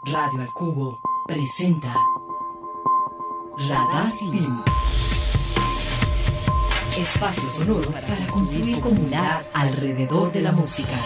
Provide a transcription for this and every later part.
Radio al Cubo presenta Radar Film. Espacio sonoro para construir comunidad alrededor de la música.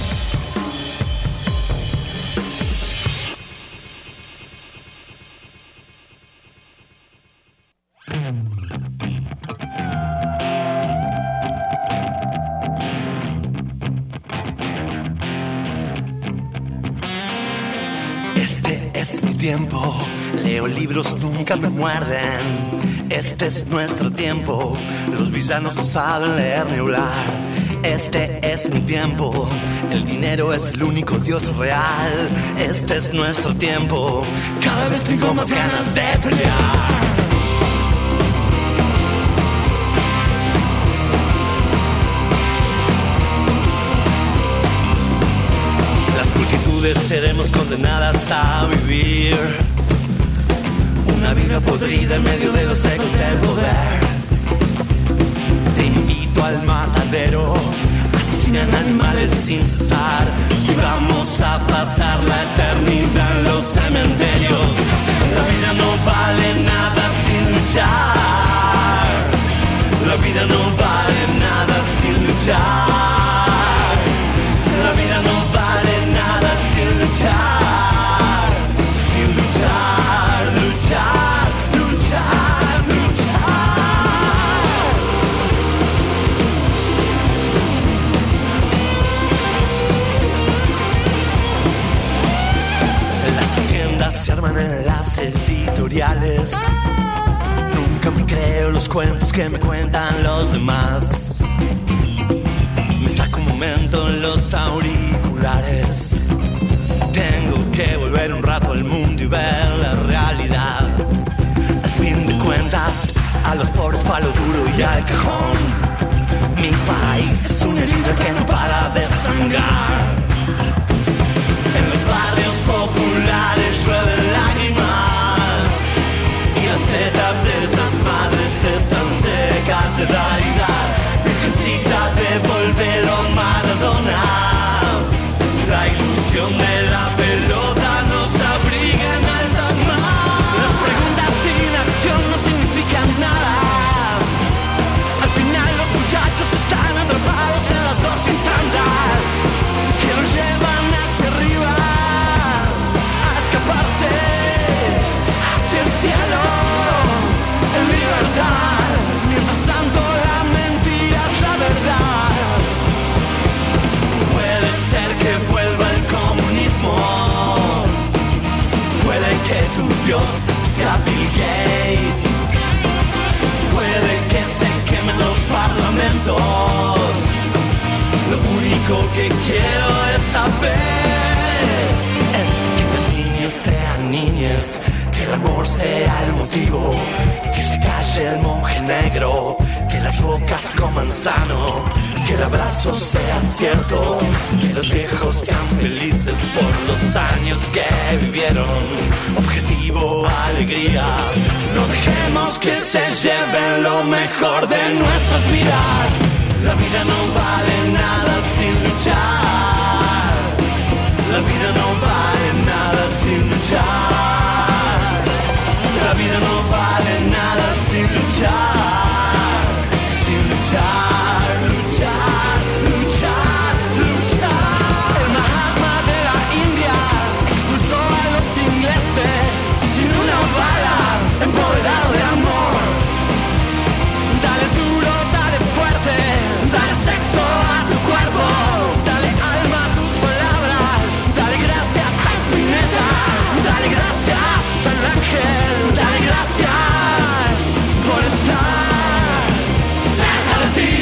Este es mi tiempo, leo libros, nunca me muerden. Este es nuestro tiempo, los villanos no saben leer ni hablar. Este es mi tiempo, el dinero es el único dios real. Este es nuestro tiempo, cada vez tengo más ganas de pelear. Seremos condenadas a vivir una vida podrida en medio de los ecos del poder. Te invito al matadero, asesinan animales sin cesar. Si vamos a pasar la eternidad en los cementerios, la vida no vale nada sin luchar. La vida no vale nada sin luchar. La vida no vale nada sin luchar, sin luchar, luchar, luchar, luchar. Las leyendas se arman en las editoriales. Nunca me creo los cuentos que me cuentan los demás. Me saco un momento en los auriculares. Tengo que volver un rato al mundo y ver la realidad. Al fin de cuentas, a los pobres palo duro y al cajón. Mi país es una herida que no para de sangrar. En los barrios populares llueven lágrimas y las tetas de esas madres están secas de dar y dar. Virgencita, devuélvelo Maradona. La ilusión de la pelota nos abriga en alta mar. Las preguntas sin acción no significan nada. Al final los muchachos están atrapados en las dosis tandas que los llevan hacia arriba a escaparse hacia el cielo en libertad. Mientras tanto la mentira es la verdad. Puede ser que vuelva el comunismo, puede que tu Dios sea Bill Gates, puede que se quemen los parlamentos. Lo único que quiero esta vez es que las niñas sean niñas, que el amor sea el motivo, que se calle el monje negro, que las bocas coman sano, que el abrazo sea cierto, que los viejos sean felices por los años que vivieron. Objetivo, alegría, no dejemos que se lleven lo mejor de nuestras vidas. La vida no vale nada sin luchar. La vida no vale nada sin luchar. La vida no vale nada sin luchar. Sin luchar, luchar, luchar, luchar. El Mahatma de la India expulsó a los ingleses sin una bala, empoderado de amor. Dale duro, dale fuerte, dale sexo a tu cuerpo, dale alma a tus palabras, dale gracias a Spinetta, dale gracias al ángel, dale gracias por estar cerca de ti.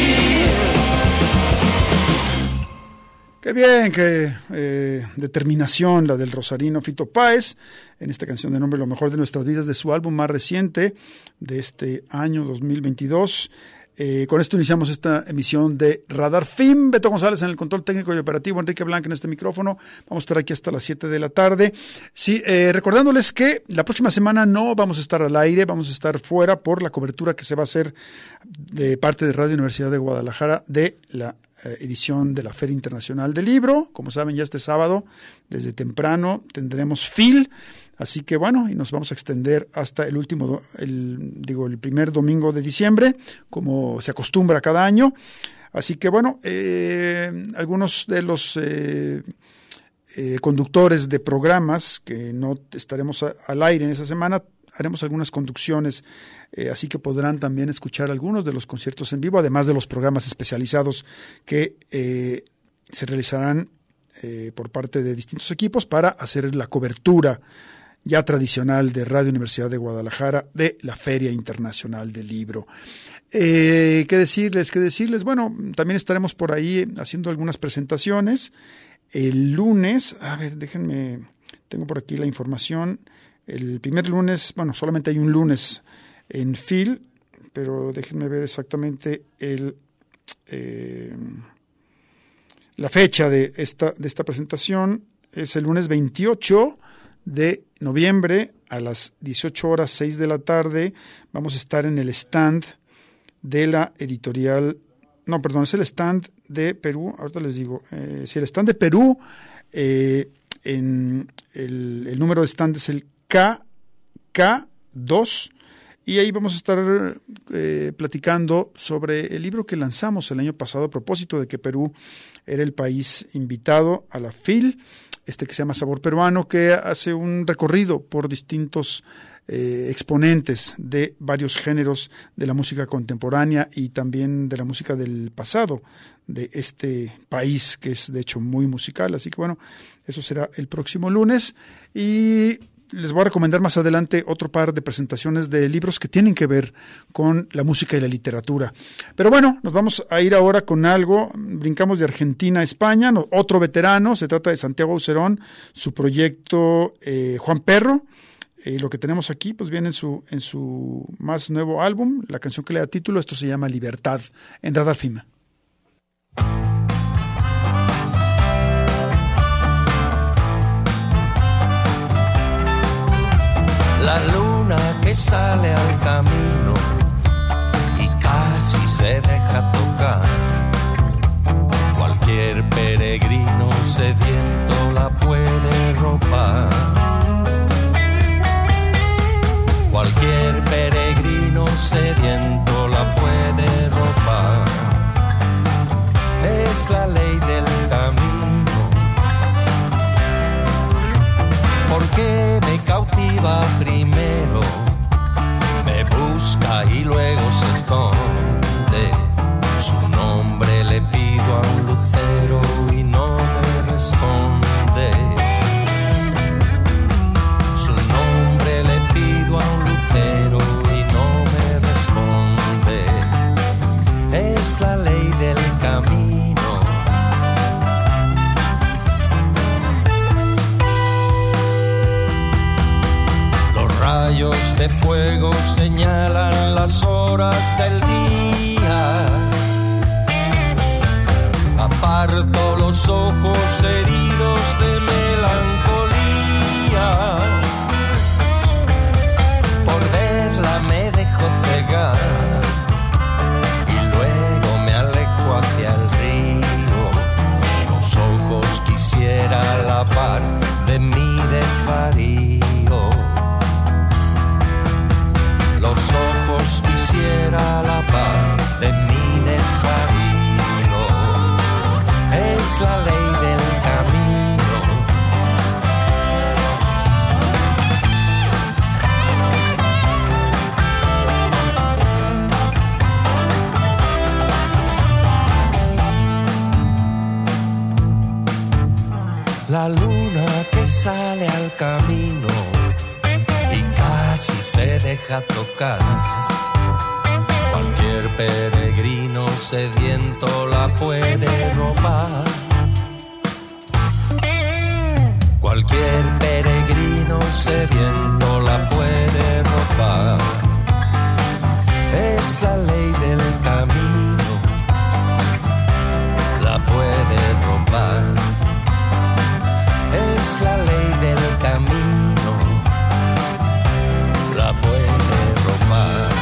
Qué bien, qué determinación la del rosarino Fito Páez en esta canción de nombre Lo mejor de nuestras vidas, de su álbum más reciente de este año 2022. Con esto iniciamos esta emisión de Radar Film. Beto González en el control técnico y operativo, Enrique Blanca en este micrófono. Vamos a estar aquí hasta las 7 de la tarde. Sí, recordándoles que la próxima semana no vamos a estar al aire, vamos a estar fuera por la cobertura que se va a hacer de parte de Radio Universidad de Guadalajara de la edición de la Feria Internacional del Libro. Como saben, ya este sábado, desde temprano, tendremos FIL. Así que bueno, y nos vamos a extender hasta el primer domingo de diciembre, como se acostumbra cada año. Así que bueno, algunos de los conductores de programas que no estaremos al aire en esa semana, haremos algunas conducciones, así que podrán también escuchar algunos de los conciertos en vivo, además de los programas especializados que se realizarán por parte de distintos equipos para hacer la cobertura ya tradicional de Radio Universidad de Guadalajara de la Feria Internacional del Libro. ¿Qué decirles? Bueno, también estaremos por ahí haciendo algunas presentaciones. El lunes, a ver, déjenme, tengo por aquí la información. El primer lunes, bueno, solamente hay un lunes en FIL, pero déjenme ver exactamente la fecha de esta presentación. Es el lunes 28 de noviembre a las 18:06 de la tarde. Vamos a estar en el stand de la editorial, es el stand de Perú, ahorita les digo, el stand de Perú, en el número de stand es el KK2, y ahí vamos a estar platicando sobre el libro que lanzamos el año pasado a propósito de que Perú era el país invitado a la FIL, que se llama Sabor Peruano, que hace un recorrido por distintos exponentes de varios géneros de la música contemporánea y también de la música del pasado de este país, que es de hecho muy musical. Así que bueno, eso será el próximo lunes, y les voy a recomendar más adelante otro par de presentaciones de libros que tienen que ver con la música y la literatura. Pero bueno, nos vamos a ir ahora con algo. Brincamos de Argentina a España. Otro veterano, se trata de Santiago Aucerón, su proyecto Juan Perro. Lo que tenemos aquí pues viene en su más nuevo álbum, la canción que le da título. Esto se llama Libertad, en Radar Film. La luna que sale al camino y casi se deja tocar. Cualquier peregrino sediento la puede robar. Cualquier peregrino sediento la puede robar. Es la ley del camino. Porque me cautiva primero, me busca y luego se esconde. Su nombre le pido a un lucero y no me responde. Su nombre le pido a un lucero y no me responde. Es la ley del camino. Rayos de fuego señalan las horas del día. Aparto los ojos heridos de melancolía. Por verla me dejo cegar y luego me alejo hacia el río. Los ojos quisiera lavar de mi desvarío. Los ojos quisiera lavar de mi desvarío. Es la ley del camino. La luna que sale al camino si se deja tocar. Cualquier peregrino sediento la puede robar. Cualquier peregrino sediento la puede robar. Es la ley del camino. robar. Es la ley del camino, la puede robar.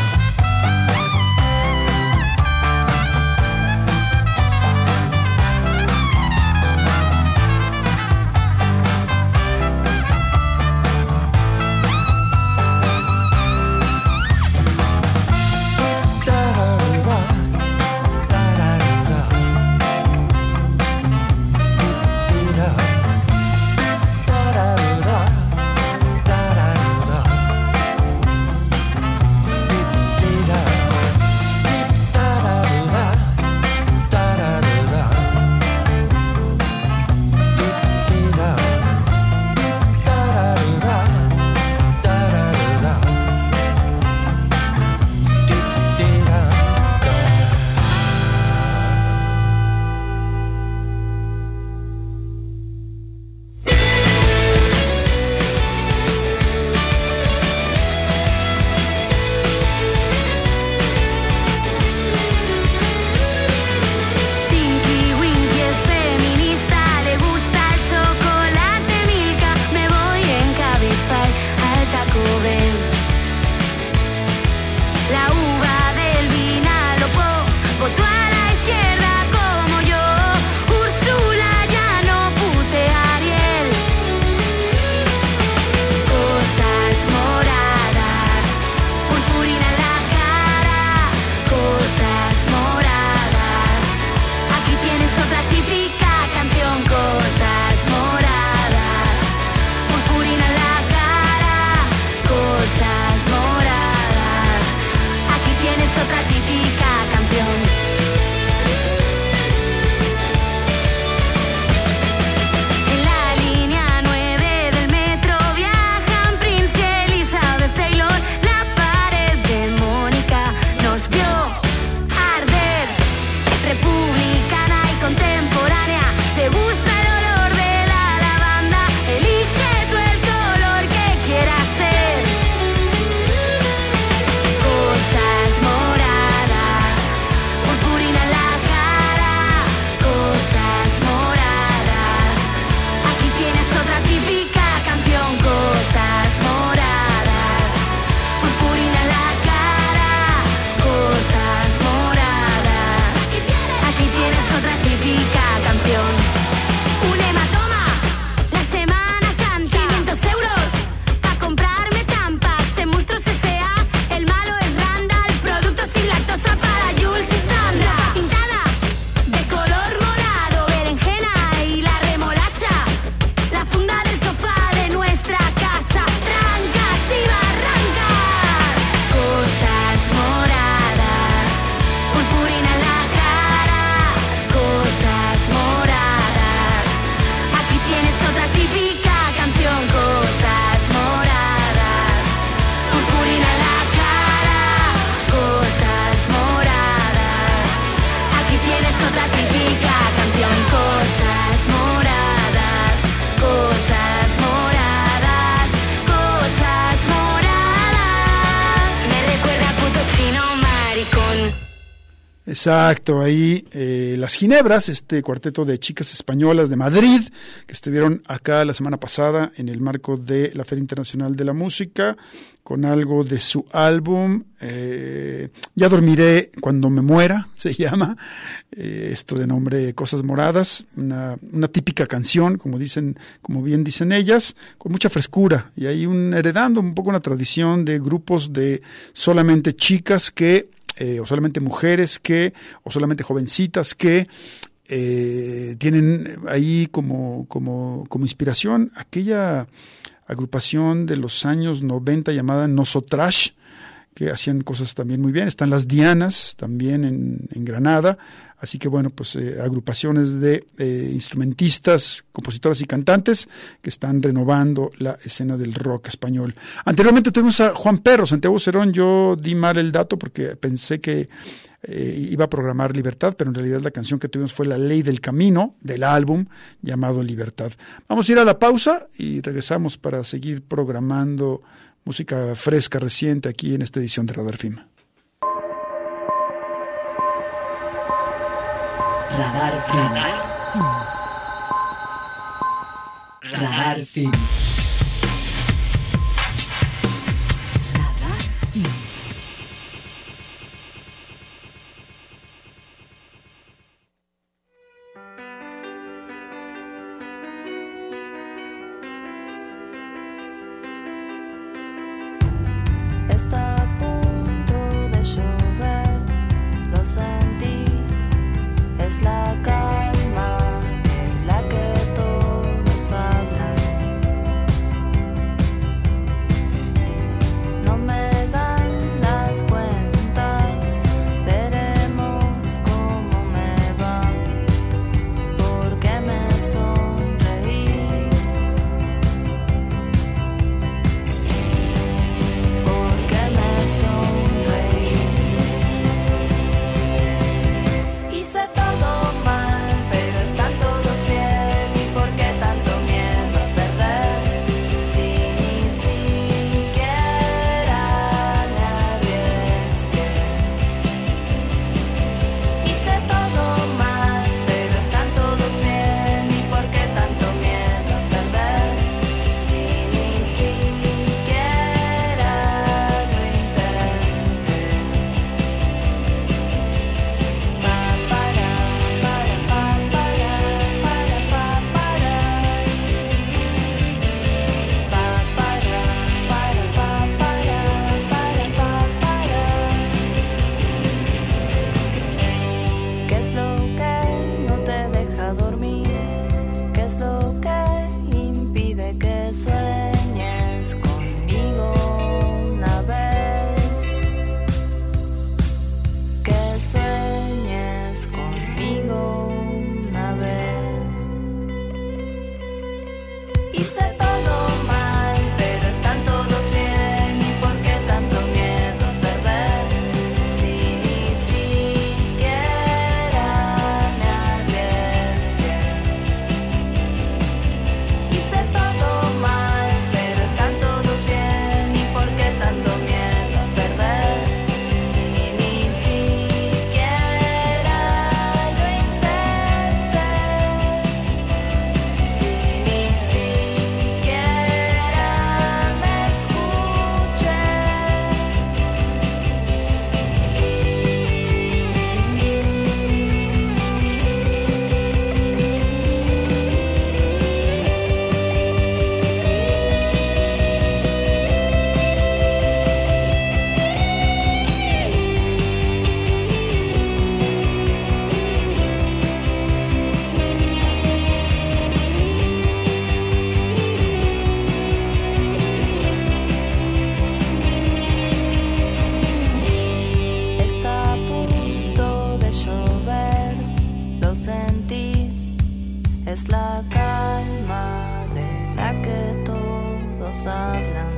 Exacto, ahí las Ginebras, este cuarteto de chicas españolas de Madrid, que estuvieron acá la semana pasada en el marco de la Feria Internacional de la Música, con algo de su álbum, Ya dormiré cuando me muera, se llama, esto de nombre Cosas Moradas, una típica canción, como bien dicen ellas, con mucha frescura, y ahí heredando un poco una tradición de grupos de solamente chicas que o solamente mujeres o solamente jovencitas que tienen ahí como inspiración aquella agrupación de los años 90 llamada Nosotrash, que hacían cosas también muy bien. Están las Dianas también en Granada, así que bueno, pues agrupaciones de instrumentistas, compositoras y cantantes que están renovando la escena del rock español. Anteriormente tuvimos a Juan Perro, Santiago Cerón. Yo di mal el dato porque pensé que iba a programar Libertad, pero en realidad la canción que tuvimos fue La Ley del Camino, del álbum llamado Libertad. Vamos a ir a la pausa y regresamos para seguir programando música fresca, reciente, aquí en esta edición de Radar FIM. Radar FIM. Radar Film. Radar Film. Está a punto de llover, lo sentís, es la calma de la que todos hablan. No me dan las cuentas, veremos cómo me va, porque me sonreís. Porque me sonreís. Hice todo mal, pero están todos bien. ¿Y por qué tanto miedo a perder? Si ni siquiera me arriesgué. Hice todo mal, pero están todos bien. ¿Y por qué tanto miedo a perder? Si ni siquiera lo intenté. Pa para pa para pa para. Pa para ¿Qué es lo que no te deja dormir? ¿Qué es lo que impide que sueñes conmigo una vez? Que sueñes conmigo una vez. Hice todo mal, pero están todos bien. ¿Y por qué tanto miedo a perder? Si ni siquiera me arriesgué. Hice todo mal, pero están todos bien. ¿Y por qué tanto miedo a perder? Si ni siquiera lo intenté. Si ni siquiera me escuché. Está a punto de llover, lo sentís, es la calma de la que todos hablan.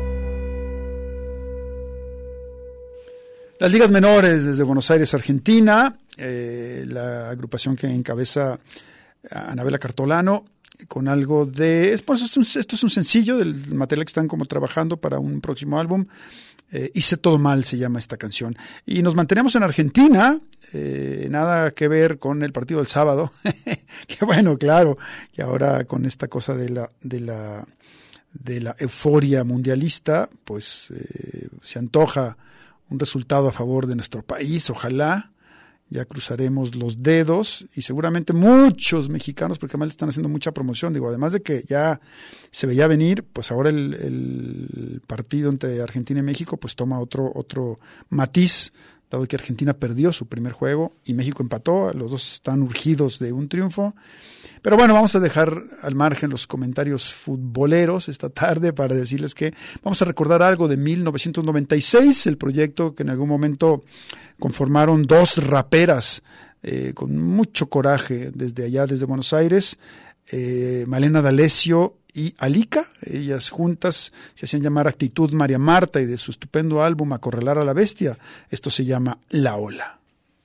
Las ligas menores desde Buenos Aires, Argentina, la agrupación que encabeza a Anabela Cartolano, con algo de... Esto es un sencillo del material que están como trabajando para un próximo álbum. Hice todo mal se llama esta canción. Y nos mantenemos en Argentina, nada que ver con el partido del sábado. Que bueno, claro, que ahora con esta cosa de la euforia mundialista, pues se antoja un resultado a favor de nuestro país, ojalá. Ya cruzaremos los dedos y seguramente muchos mexicanos, porque además le están haciendo mucha promoción, digo, además de que ya se veía venir, pues ahora el partido entre Argentina y México pues toma otro matiz, dado que Argentina perdió su primer juego y México empató, los dos están urgidos de un triunfo. Pero bueno, vamos a dejar al margen los comentarios futboleros esta tarde para decirles que vamos a recordar algo de 1996, el proyecto que en algún momento conformaron dos raperas con mucho coraje desde allá, desde Buenos Aires, Malena D'Alessio y Alica. Ellas juntas se hacían llamar Actitud María Marta, y de su estupendo álbum Acorralar a la Bestia, esto se llama La Ola.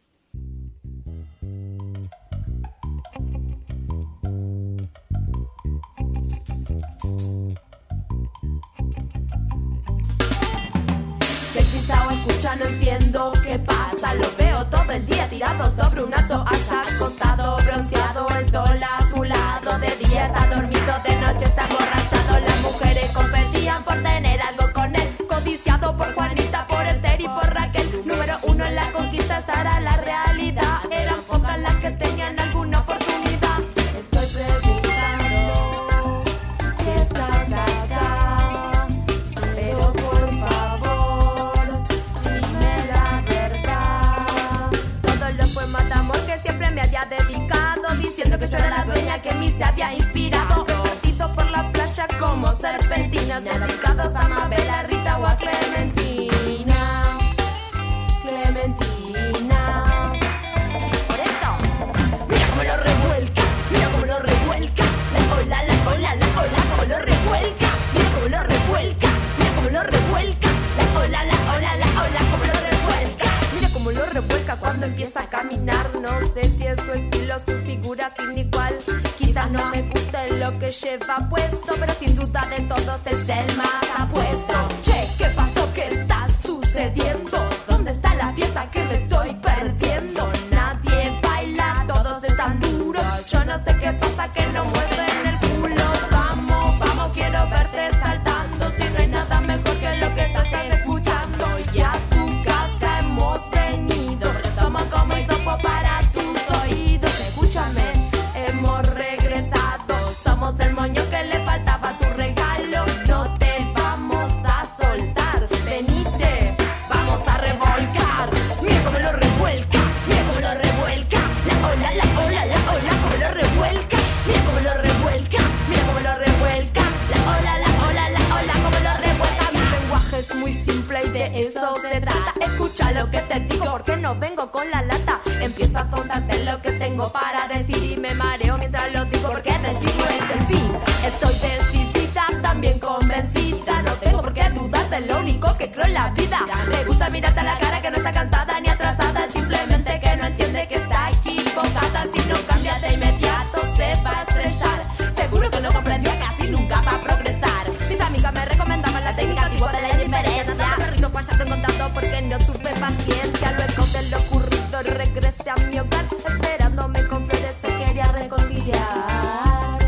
Estaba escuchando, no entiendo qué pasa. Lo veo todo el día tirado sobre una toalla, acostado, bronceado, el sol a su lado de día. día está dormido, de noche está emborrachado. Las mujeres competían por tener algo con él, codiciado por Juanita, por Esther y por Raquel. Número 1 en la conquista, esa era la realidad. Eran pocas las que tenían alguna oportunidad. Estoy preguntando si estás acá, pero por favor, dime la verdad. Todos los poemas de amor que siempre me había dedicado, diciendo que yo era la dueña que en mí se había inspirado. Repartidos por la playa como serpentinas, dedicados a Mabel, a Rita o a Clementina. Clementina. Por eso, mira cómo lo revuelca, mira cómo lo revuelca. La ola, la ola, la ola, cómo lo revuelca. Mira cómo lo revuelca, mira cómo lo revuelca. La ola, la ola, la ola, cómo lo revuelca. Mira cómo lo revuelca cuando empieza a caminar. No sé si es su estilo, su figura sin igual. Quizás no me guste lo que lleva puesto, pero sin duda de todos es el más apuesto. Che, ¿qué pasó? ¿Qué está sucediendo? ¿Dónde está la fiesta que me estoy perdiendo? Nadie baila, todos están duros. Yo no sé qué pasa, que no mueven el culo. Vamos, vamos, quiero verte saltando. Si no hay nada mejor que lo que estás escuchando. Y a tu casa hemos venido, porque somos como hisopo para tus oídos. Escúchame, hemos regresado. Somos el moño que le faltaba a tu regalo. No te vamos a soltar. Venite, vamos a revolcar. Mira cómo lo revuelca, mira cómo lo revuelca. La ola, la ola, la ola, cómo lo revuelca. Mira cómo lo revuelca, mira cómo lo revuelca. La ola, la ola, la ola, cómo lo revuelca. Mi lenguaje es muy simple y de eso se trata. Escucha lo que te digo, porque no vengo con la lata. Empiezo a contarte lo que tengo para decir y me mareo mientras lo digo, porque decir no es el fin. Estoy decidida, también convencida. No tengo por qué dudar de lo único que creo en la vida. Me gusta mirarte a la cara, que no está cansada ni atrasada, simplemente que no entiende que está equivocada. Si no cambia de inmediato se va a estrellar. Seguro que lo comprendió, casi nunca va a progresar. Mis amigas me recomendaban la técnica antigua de la indiferencia. Perrito cuayato encontrando porque no tuve paciencia. Luego de lo ocurrido regresé a mi hogar, esperándome con flores, se quería reconciliar.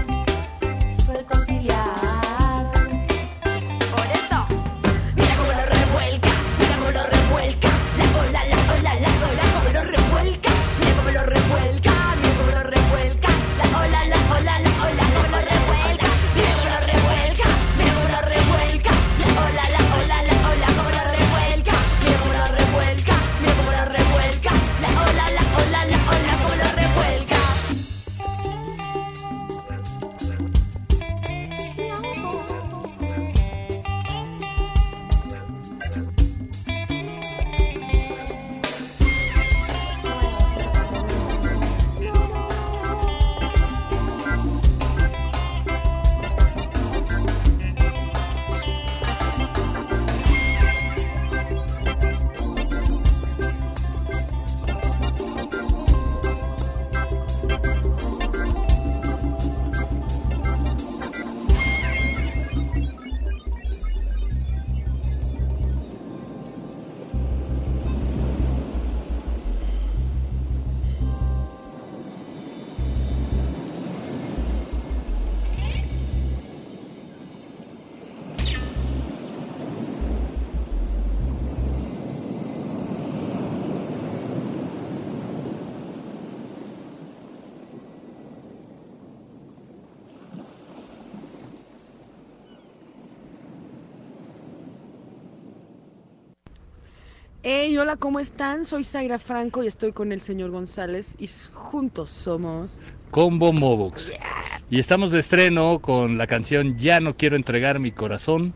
Reconciliar. Por eso, mira cómo lo revuelca, mira cómo lo revuelca. La ola, la ola, la ola, cómo lo revuelca. Mira cómo lo revuelca, mira cómo lo revuelca. La ola, la ola, la ola, cómo lo revuelca. Mira cómo lo revuelca, mira cómo lo revuelca. La ola, la ola, la ola, cómo lo revuelca. Mira cómo lo revuelca, mira cómo lo revuelca. La ola, la ola, la ola, cómo lo revuelca. Hey, hola, ¿cómo están? Soy Zaira Franco y estoy con el señor González y juntos somos Combo Movox. Y estamos de estreno con la canción Ya no quiero entregar mi corazón,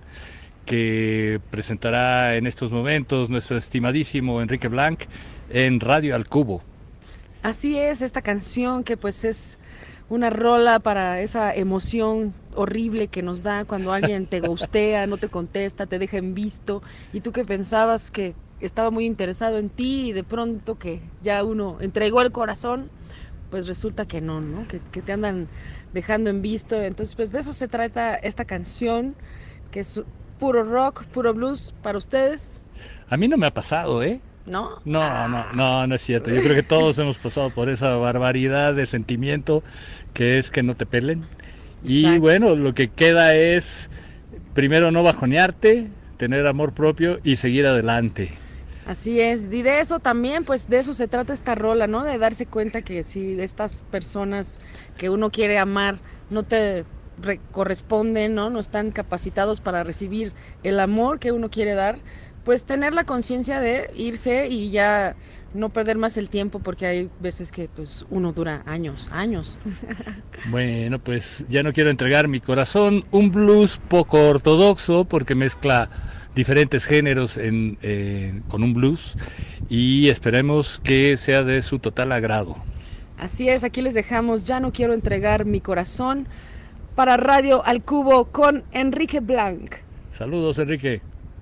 que presentará en estos momentos nuestro estimadísimo Enrique Blanc en Radio Al Cubo. Así es, esta canción que pues es una rola para esa emoción horrible que nos da cuando alguien te ghostea, no te contesta, te deja en visto, y tú que pensabas que estaba muy interesado en ti y de pronto que ya uno entregó el corazón, pues resulta que no, ¿no? Que te andan dejando en visto. Entonces pues de eso se trata esta canción, que es puro rock, puro blues para ustedes. A mí no me ha pasado, ¿eh? ¿No? No es cierto. Yo creo que todos hemos pasado por esa barbaridad de sentimiento que es que no te pelen Y Exacto. bueno, lo que queda es primero no bajonearte, tener amor propio y seguir adelante. Así es, y de eso también, pues de eso se trata esta rola, ¿no? De darse cuenta que si estas personas que uno quiere amar no te corresponden, ¿no? No están capacitados para recibir el amor que uno quiere dar, pues tener la conciencia de irse y ya no perder más el tiempo, porque hay veces que pues uno dura años. Bueno, pues ya no quiero entregar mi corazón, un blues poco ortodoxo porque mezcla diferentes géneros con un blues y esperemos que sea de su total agrado. Así es, aquí les dejamos Ya no quiero entregar mi corazón para Radio Al Cubo con Enrique Blanc. Saludos, Enrique.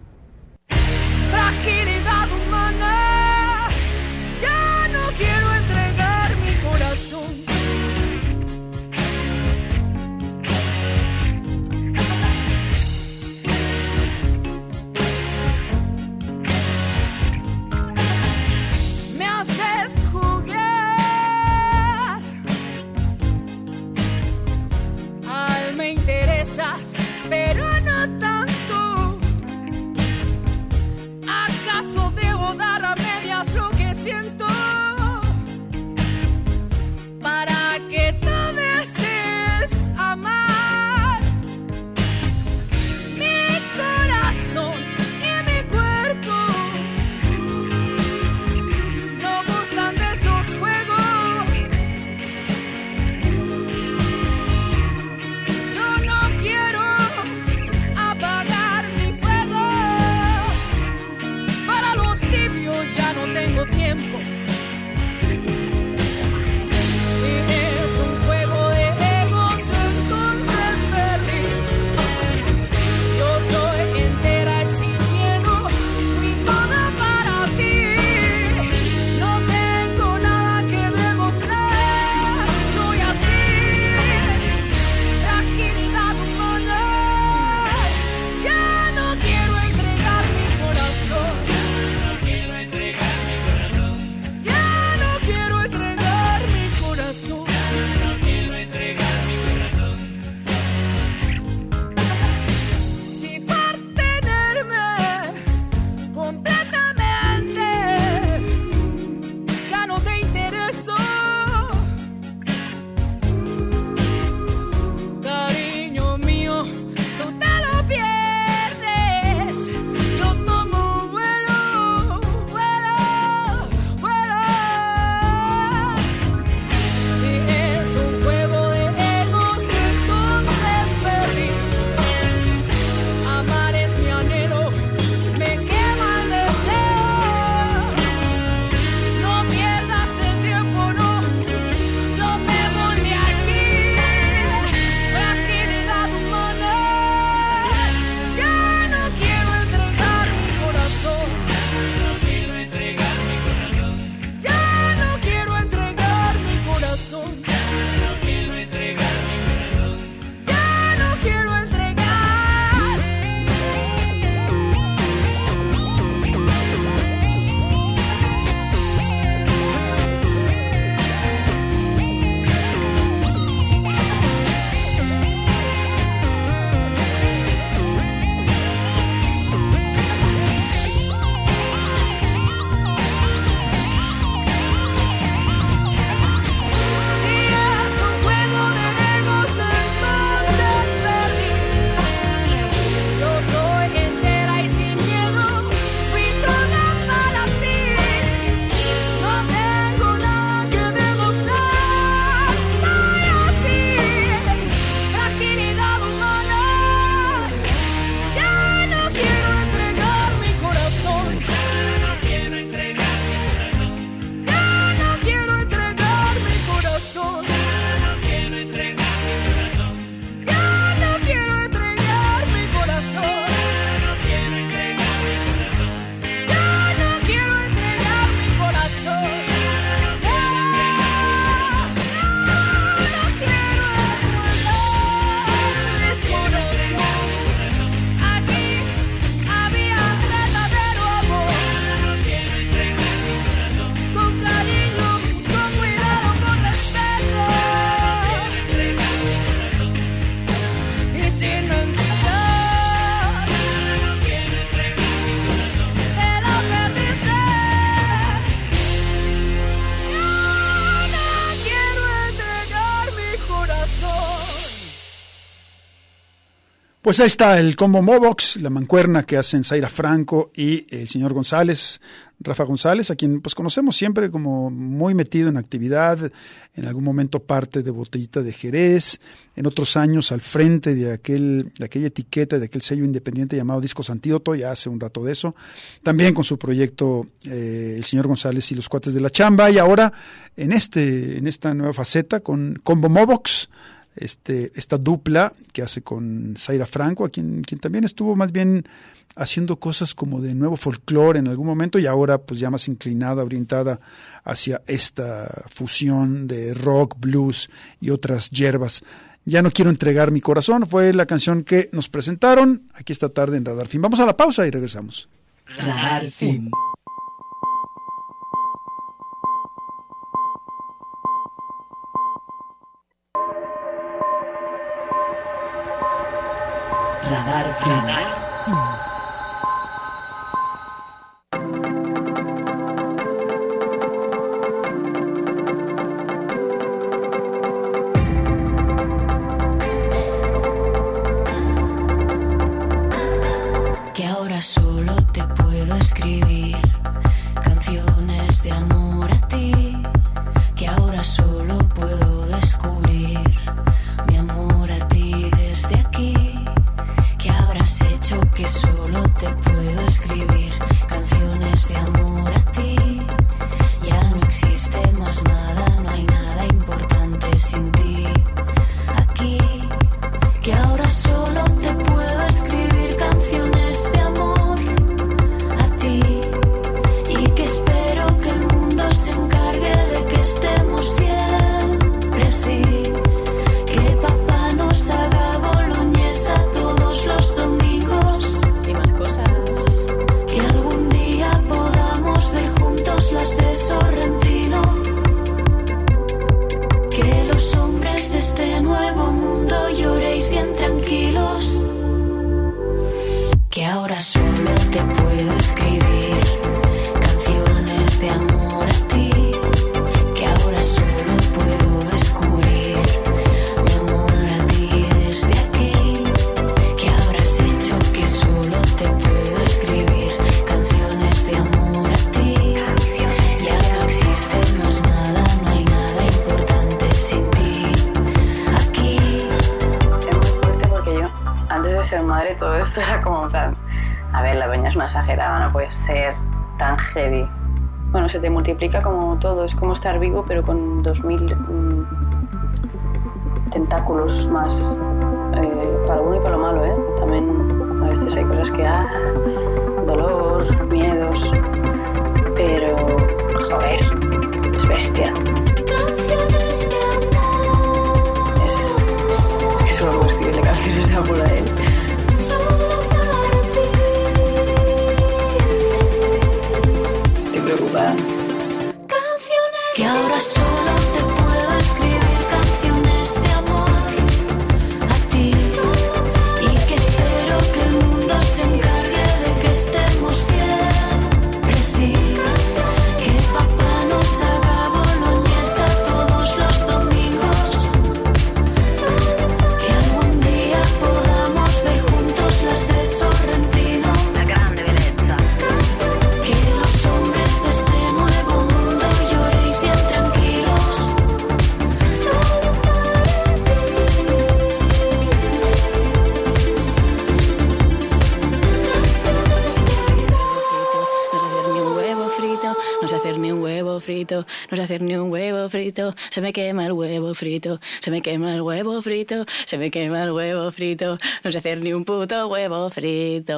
Fragilidad humana, ya no quiero entregar mi corazón. Me haces jugar me interesas, pero no tanto. Pues ahí está el combo Movox, la mancuerna que hacen Zaira Franco y el señor González, Rafa González, a quien pues conocemos siempre como muy metido en actividad, en algún momento parte de Botellita de Jerez, en otros años al frente de aquella etiqueta, de aquel sello independiente llamado Discos Antídoto, ya hace un rato de eso, también con su proyecto el señor González y los Cuates de la Chamba, y ahora en esta nueva faceta con combo Movox, esta dupla que hace con Zaira Franco, a quien también estuvo más bien haciendo cosas como de nuevo folclore en algún momento, y ahora pues ya más inclinada, orientada hacia esta fusión de rock, blues y otras hierbas. Ya no quiero entregar mi corazón, fue la canción que nos presentaron aquí esta tarde en Radar Film. Vamos a la pausa y regresamos. Radar Film. Radar Film. Que ahora solo te puedo escribir canciones de amor a ti, que ahora solo puedo descubrir mi amor a ti desde aquí, que habrás hecho que solo te puedo escribir canciones de amor a ti, ya no existe más nada, no hay nada importante sin ti aquí, que ahora solo te puedo escribir canciones de amor a ti, y que espero que el mundo se encargue de que estemos siempre así, que papá nos haga boloñesa todos los domingos y más cosas, que algún día podamos ver juntos las de Sorrentino, que los hombres de este nuevo mundo lloréis bien tranquilos, que ahora solo te puedo escribir canciones de amor a ti, que ahora solo puedo descubrir mi amor a ti desde aquí, que habrás hecho que solo te puedo escribir canciones de amor a ti, ya no existe más nada, no hay nada importante sin ti aquí. Es muy fuerte porque yo, antes de ser madre, todo esto era como en plan, a ver, la peña es una exagerada, no puede ser tan heavy. Bueno, se te multiplica como todo, es como estar vivo pero con 2000 tentáculos más, para lo bueno y para lo malo, ¿eh? También a veces hay cosas que, dolor, miedos, pero, joder, es bestia. Es que solo puedo escribirle canciones de amor a él. Estoy preocupada. Que ahora solo te puedo escribir canciones de amor a ti, y que espero que el mundo se encargue de que estemos siempre así, que papá nos haga boloñesa todos los domingos, que algún día podamos ver juntos las de Sorrentino, la grande belleza, que los hombres de este nuevo mundo lloréis bien tranquilos, solo para no sé hacer ni un huevo frito, no sé hacer ni un huevo frito, se me quema el huevo frito, se me quema el huevo frito, se me quema el huevo frito, no sé hacer ni un puto huevo frito.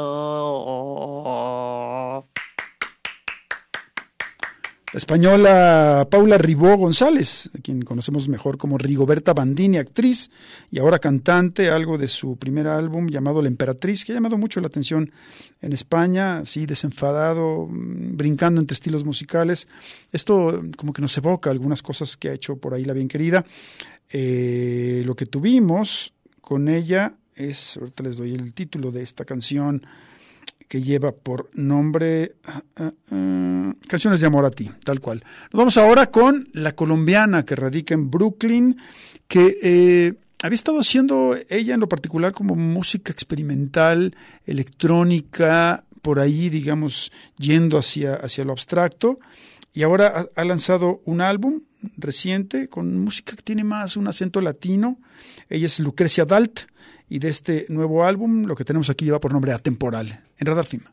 La española Paula Ribó González, a quien conocemos mejor como Rigoberta Bandini, actriz y ahora cantante, algo de su primer álbum llamado La Emperatriz, que ha llamado mucho la atención en España, así desenfadado, brincando entre estilos musicales. Esto como que nos evoca algunas cosas que ha hecho por ahí la bien querida. Lo que tuvimos con ella es, ahorita les doy el título de esta canción, que lleva por nombre Canciones de amor a ti, tal cual. Nos vamos ahora con la colombiana que radica en Brooklyn, que había estado haciendo ella en lo particular como música experimental, electrónica, por ahí, digamos, yendo hacia lo abstracto, y ahora ha lanzado un álbum reciente con música que tiene más un acento latino. Ella es Lucrecia Dalt, y de este nuevo álbum lo que tenemos aquí lleva por nombre Atemporal, en Radar FM.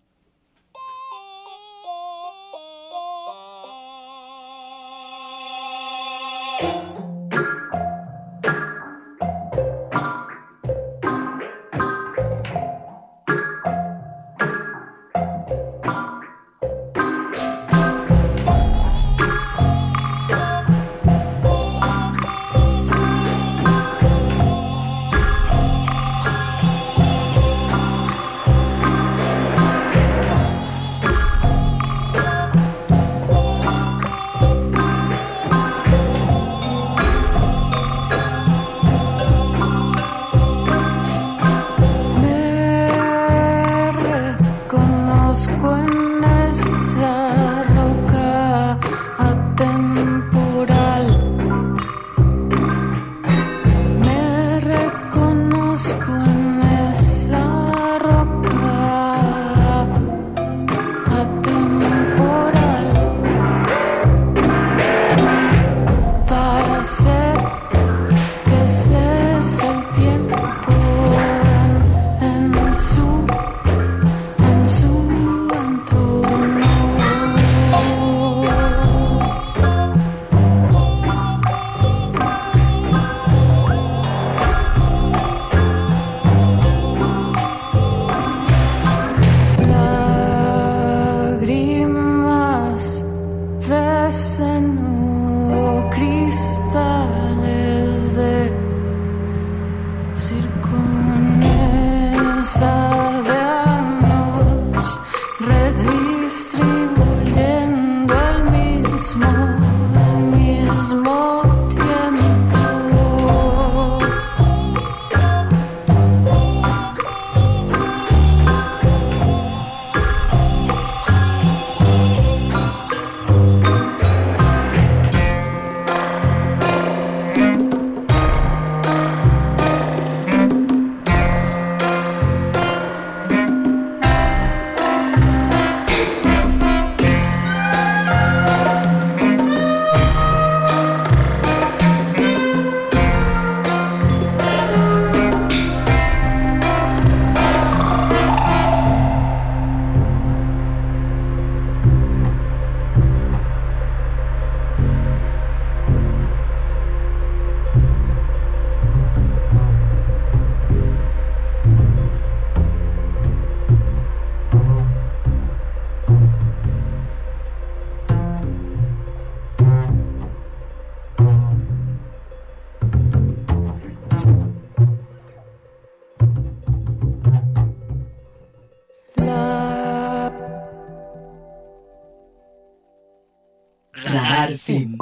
Radar FM.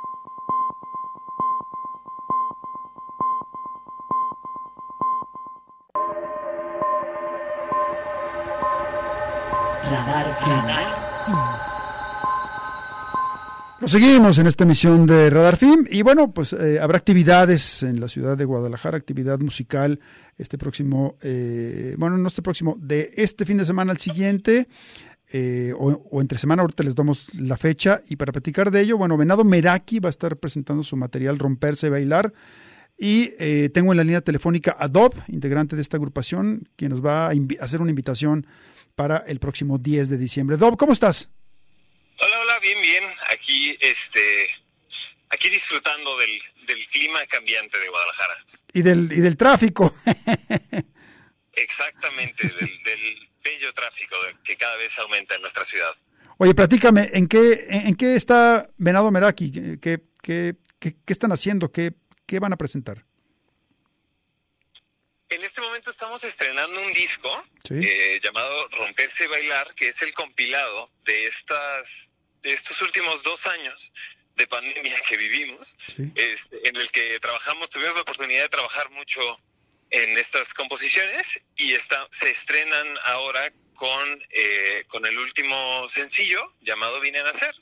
Radar FM. Proseguimos en esta emisión de Radar Film y bueno, pues habrá actividades en la ciudad de Guadalajara, actividad musical este próximo, de este fin de semana al siguiente, o entre semana. Ahorita les damos la fecha, y para platicar de ello, bueno, Venado Meraki va a estar presentando su material Romperse y Bailar, y tengo en la línea telefónica a Dob, integrante de esta agrupación, quien nos va a hacer una invitación para el próximo 10 de diciembre. Dob, ¿cómo estás? Hola, bien. Aquí disfrutando del clima cambiante de Guadalajara. Y del tráfico. Exactamente, del bello tráfico que cada vez aumenta en nuestra ciudad. Oye, platícame, ¿en qué está Venado Meraki? ¿Qué están haciendo? ¿Qué van a presentar? En este momento estamos estrenando un disco, ¿sí?, llamado Romperse y Bailar, que es el compilado de estos últimos 2 años de pandemia que vivimos, ¿sí?, en el que tuvimos la oportunidad de trabajar mucho en estas composiciones, y se estrenan ahora con el último sencillo llamado Vine a Nacer,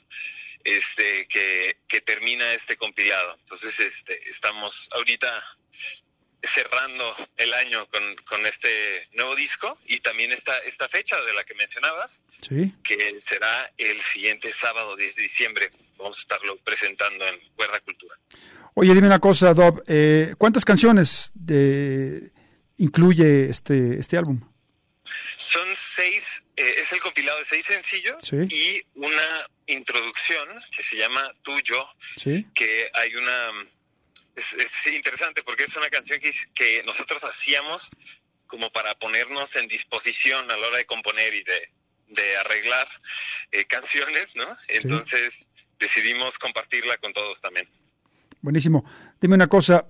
que termina este compilado. Entonces estamos ahorita cerrando el año con este nuevo disco, y también esta fecha de la que mencionabas, sí, que será el siguiente sábado 10 de diciembre. Vamos a estarlo presentando en Cuerda Cultura. Oye, dime una cosa, Dob, ¿cuántas canciones incluye este álbum? Son 6, es el compilado de 6 sencillos, sí, y una introducción que se llama Tú, Yo, sí, que hay es interesante porque es una canción que nosotros hacíamos como para ponernos en disposición a la hora de componer y de arreglar canciones, ¿no? Entonces decidimos compartirla con todos también. Buenísimo. Dime una cosa,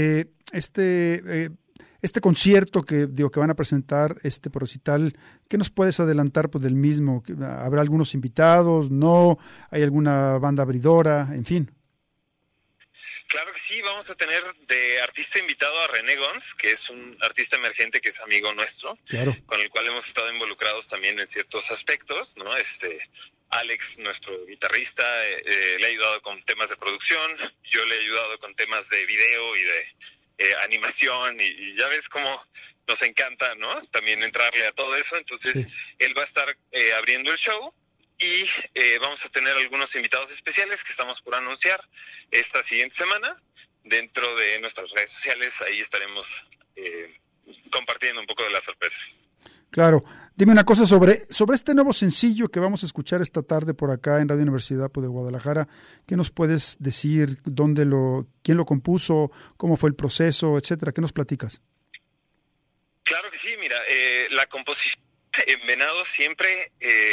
este concierto que van a presentar, por recital, ¿qué nos puedes adelantar del mismo? ¿Habrá algunos invitados? ¿No? ¿Hay alguna banda abridora? En fin. Claro que sí, vamos a tener de artista invitado a René Gons, que es un artista emergente que es amigo nuestro, claro, con el cual hemos estado involucrados también en ciertos aspectos, ¿no? Alex, nuestro guitarrista, le ha ayudado con temas de producción, yo le he ayudado con temas de video y de animación, y ya ves cómo nos encanta, ¿no? También entrarle a todo eso. Entonces sí, él va a estar abriendo el show, y vamos a tener algunos invitados especiales que estamos por anunciar esta siguiente semana dentro de nuestras redes sociales. Ahí estaremos compartiendo un poco de las sorpresas. Claro. Dime una cosa sobre este nuevo sencillo que vamos a escuchar esta tarde por acá en Radio Universidad de Guadalajara. ¿Qué nos puedes decir? ¿Quién lo compuso? ¿Cómo fue el proceso? Etcétera. ¿Qué nos platicas? Claro que sí. Mira, la composición en Venado siempre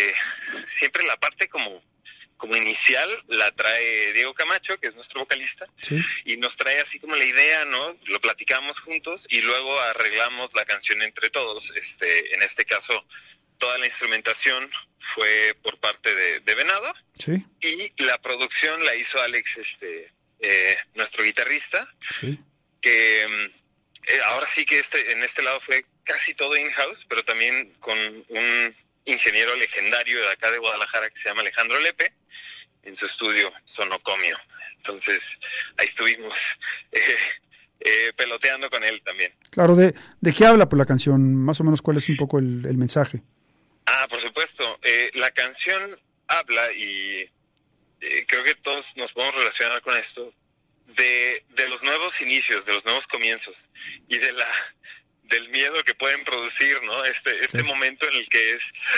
la parte como inicial la trae Diego Camacho, que es nuestro vocalista, sí, y nos trae así como la idea, ¿no? Lo platicamos juntos y luego arreglamos la canción entre todos. En este caso, toda la instrumentación fue por parte de Venado, sí, y la producción la hizo Alex, nuestro guitarrista, sí, que ahora sí que en este lado fue casi todo in-house, pero también con un ingeniero legendario de acá de Guadalajara que se llama Alejandro Lepe, en su estudio Sonocomio. Entonces ahí estuvimos peloteando con él también. Claro, ¿de qué habla por la canción? Más o menos, ¿cuál es un poco el mensaje? Por supuesto. La canción habla, y creo que todos nos podemos relacionar con esto, de los nuevos inicios, de los nuevos comienzos, y del miedo que pueden producir, ¿no? Este momento en el que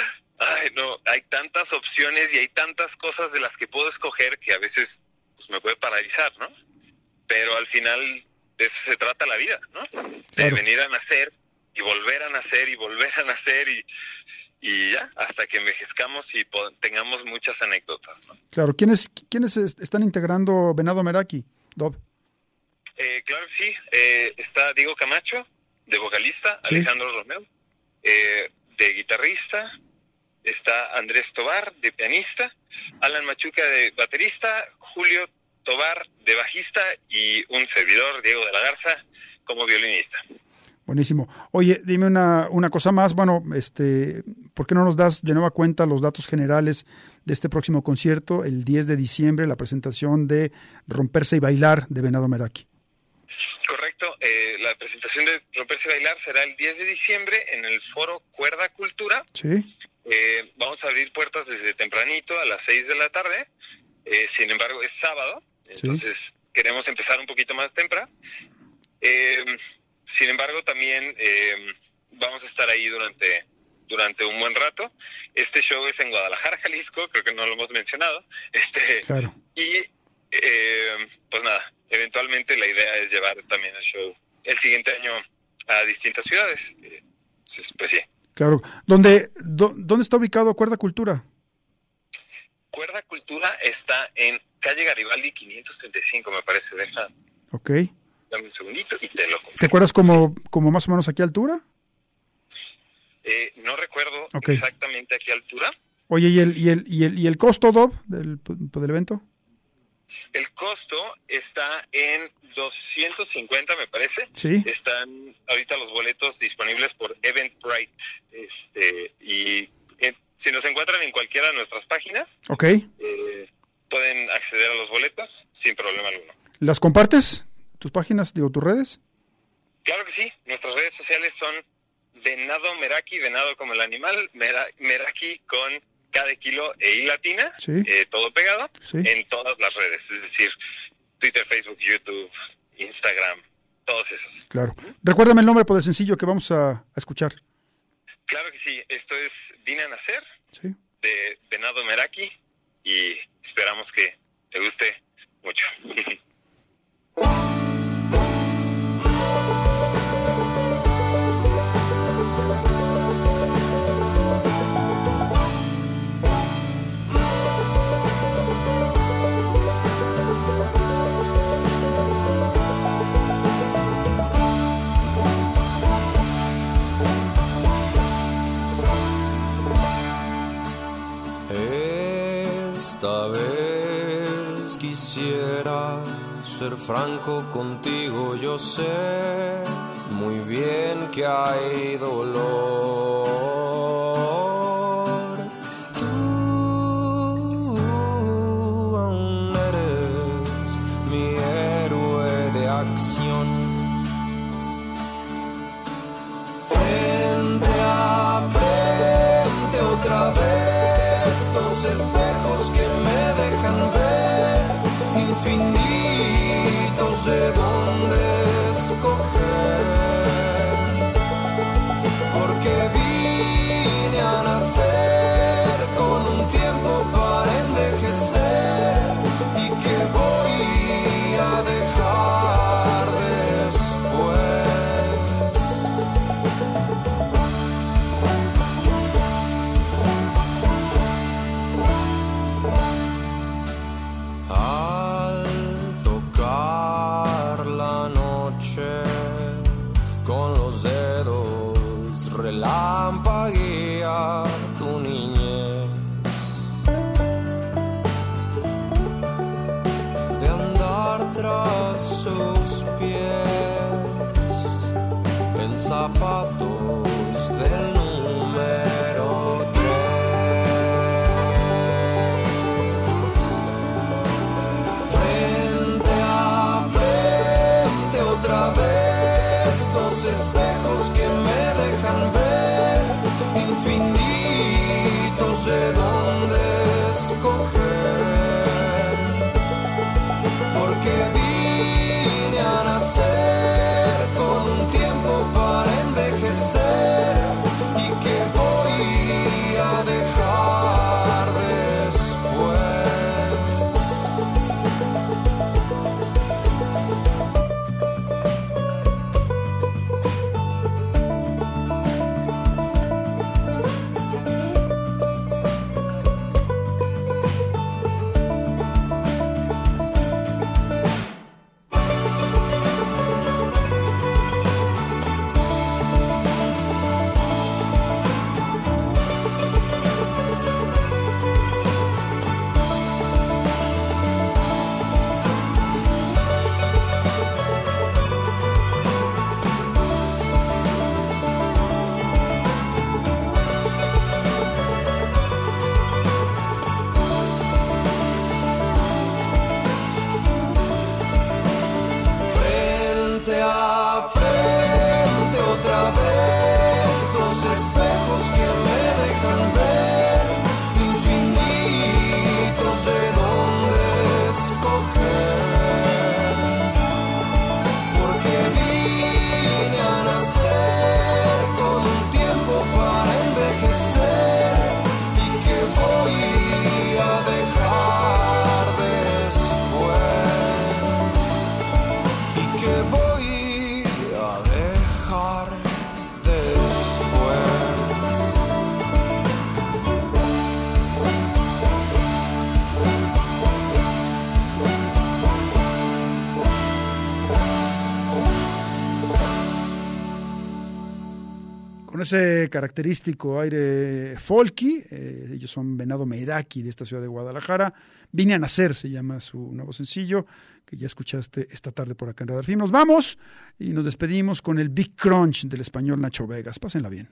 hay tantas opciones y hay tantas cosas de las que puedo escoger que a veces pues me puede paralizar, ¿no? Pero al final de eso se trata la vida, ¿no? De venir a nacer y volver a nacer y volver a nacer y ya, hasta que envejezcamos y tengamos muchas anécdotas, ¿no? Claro. ¿Quiénes están integrando Venado Meraki, Dob? Claro que sí. Está Diego Camacho, de vocalista, sí, Alejandro Romeo, de guitarrista, está Andrés Tobar, de pianista, Alan Machuca, de baterista, Julio Tobar, de bajista, y un servidor, Diego de la Garza, como violinista. Buenísimo. Oye, dime una cosa más. Bueno, ¿por qué no nos das de nueva cuenta los datos generales de este próximo concierto, el 10 de diciembre, la presentación de Romperse y Bailar de Venado Meraki? Correcto. La presentación de Romperse y Bailar será el 10 de diciembre en el Foro Cuerda Cultura. Sí. Vamos a abrir puertas desde tempranito, a las 6 de la tarde. Sin embargo, es sábado, entonces queremos empezar un poquito más temprano. Sin embargo, también vamos a estar ahí durante un buen rato. Este show es en Guadalajara, Jalisco, creo que no lo hemos mencionado. Claro. Y pues nada, eventualmente la idea es llevar también el show el siguiente año a distintas ciudades. Pues sí. Claro. ¿Dónde está ubicado Cuerda Cultura? Cuerda Cultura está en calle Garibaldi 535, me parece. Ok. Dame un segundito y te lo confirmo. ¿Te acuerdas como más o menos a qué altura? No recuerdo exactamente a qué altura. Oye, ¿y el costo, Dob, del evento? El costo está en 250, me parece. Sí. Están ahorita los boletos disponibles por Eventbrite. Y si nos encuentran en cualquiera de nuestras páginas, pueden acceder a los boletos sin problema alguno. ¿Las compartes? ¿Tus páginas, tus redes? Claro que sí, nuestras redes sociales son Venado Meraki, venado como el animal, Meraki con K de kilo e I latina, sí. Todo pegado, sí. En todas las redes, es decir, Twitter, Facebook, YouTube, Instagram, todos esos. Claro. Recuérdame el nombre por el sencillo que vamos a escuchar. Claro que sí, esto es Vine a Nacer, sí. De Venado Meraki, y esperamos que te guste mucho. Esta vez quisiera ser franco contigo, yo sé muy bien que hay dolor. Tú aún eres mi héroe de acción. Frente a frente otra vez, dos espejos que me dejan ver infinitos de donde escoger, porque vine a nacer con un tiempo para envejecer y que voy a dejar después. Al tocar la noche con los dedos relampaguea tu niñez, de andar tras sus pies en zapatos del número 3. Frente a frente otra vez, dos espejos que me dejan ver infinitos de donde escoger, porque vine a nacer con un tiempo para envejecer y que voy a dejar después. Frente a frente otra vez, dos espejos que me dejan ver infinitos de donde escoger, porque vine a nacer con un tiempo para envejecer y que voy a dejar después, y que voy a dejar después. Con ese característico aire folky, ellos son Venado Meraki de esta ciudad de Guadalajara. Vine a nacer, se llama su nuevo sencillo, que ya escuchaste esta tarde por acá en Radar Film. Nos vamos y nos despedimos con el Big Crunch del español Nacho Vegas. Pásenla bien.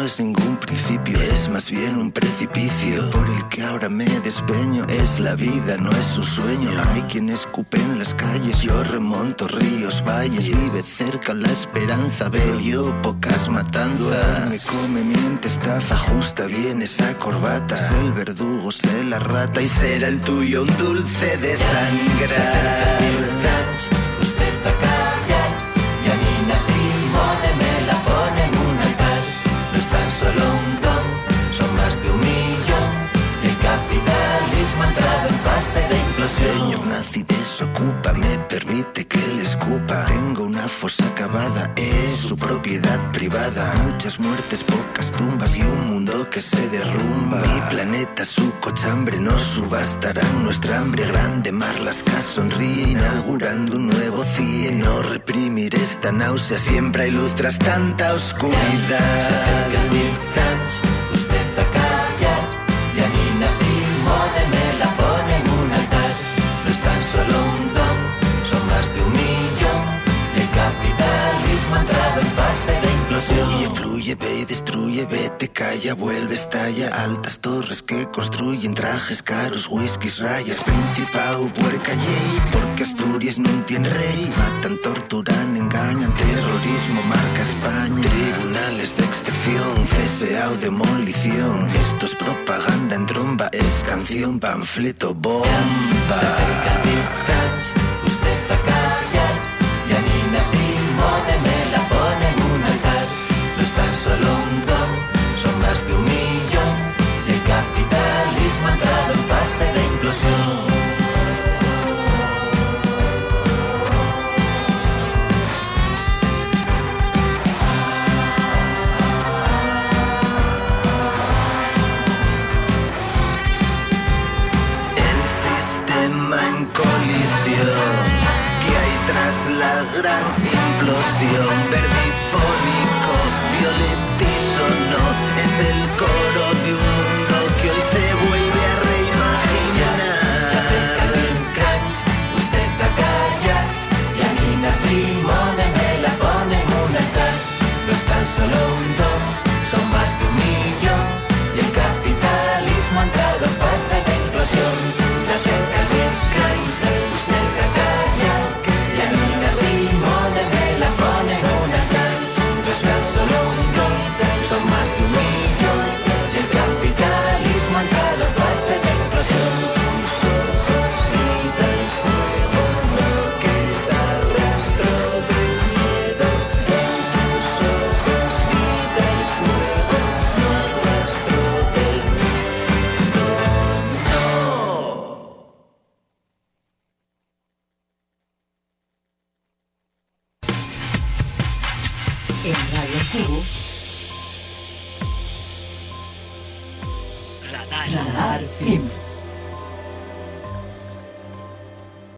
no es ningún principio, es más bien un precipicio por el que ahora me despeño. Es la vida, no es un sueño. Hay quien escupe en las calles, yo remonto ríos, valles. Vive cerca la esperanza, veo yo pocas matanzas. Me come, miente, estafa, ajusta bien esa corbata. Sé el verdugo, sé la rata y será el tuyo un dulce de sangrar. Usted va a callar y a Nina Simone me la pone en un altar. No es tan solo un don, son más de 1 millón. Y el capitalismo ha entrado en fase de implosión. Señor nazi desocupa, me permite que le escupa. Tengo una fosa cavada, es su propiedad privada. Muchas muertes, pocas tumbas y un mundo que se derrumba. Mi planeta, su cochambre, no subastarán nuestra hambre. Grande Marlaska sonríe inaugurando un nuevo CIE. No reprimir esta náusea, siempre hay luz tras tanta oscuridad. Se acerca el Big Crunch, usted va a callar y a Nina Simone me la pone en un altar. No es tan solo un don, son más de 1 millón. El capitalismo ha entrado en fase de implosión. Fluye, ve y destruye, vete, calla, vuelve, estalla. Altas torres que construyen trajes caros, whiskies, rayas, Principado, puerca, yey. Porque Asturias no tiene rey. Matan, torturan, engañan, terrorismo marca España. Tribunales de excepción, CSA o demolición. Esto es propaganda en tromba, es canción, panfleto, bomba. Se acerca el Big Crunch, usted va a callar y a Nina Simone me la pone en un altar. No es tan solo un don, son más de 1 millón. Y el capitalismo ha entrado en fase de implosión. En colisión, que hay tras la gran implosión. Verdifónico, violentizo, no es el coro de un mundo que hoy se vuelve a reimaginar. Se acerca el Big Crunch, usted va a callar y a Nina Simone me la pone en un altar. No es tan solo un don, son más de 1 millón. Y el capitalismo ha entrado en fase de implosión. Se acerca el Big Crunch, usted va a callar y a Nina Simone me la pone en un altar. No es tan solo un don, son más de 1 millón. Y el capitalismo ha entrado en fase de implosión. Tus ojos vida el fuego, no queda rastro de miedo. En tus ojos vida el fuego, no hay rastro del miedo, no. En Radio Cubo, Radar Film.